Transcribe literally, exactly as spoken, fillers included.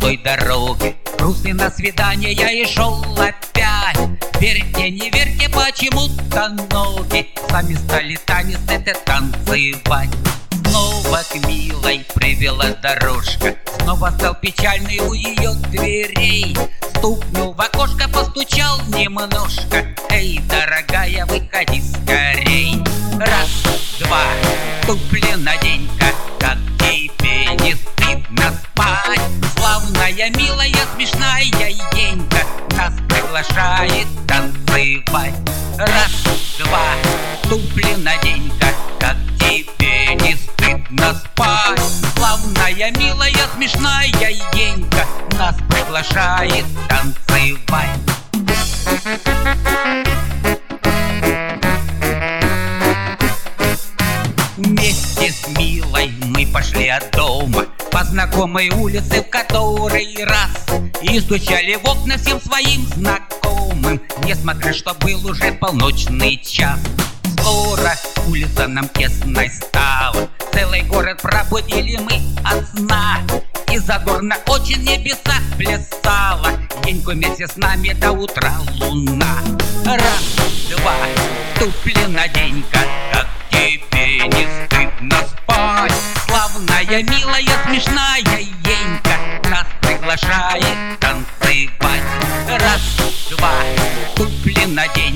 той дороги. Грустный на свидание я и шел опять. Верьте, не верьте, почему-то ноги сами стали танец это танцевать. Снова к милой привела дорожка, снова стал печальный у ее дверей. Стукнул в окошко, постучал немножко. Эй, дорогая, выходи скорей. Раз, два, туфли надень-ка, как тебе не стыдно спать. Славная, милая, смешная Енька нас приглашает танцевать. Раз, два, туфли надень-ка, как тебе не стыдно спать. Славная, милая, смешная Енька нас приглашает танцевать. Вместе с милой мы пошли от дома по знакомой улице в который раз и стучали в окна всем своим знакомым, несмотря что был уже полночный час. Скоро улица нам тесной стала, целый город пробудили мы от сна, и задорно очень небеса плясала Еньку вместе с нами до утра луна. Раз, два, туфли надень-ка, как тебе не стыдно спать. Славная, милая, смешная Енька нас приглашает танцевать. Раз, два, туфли надень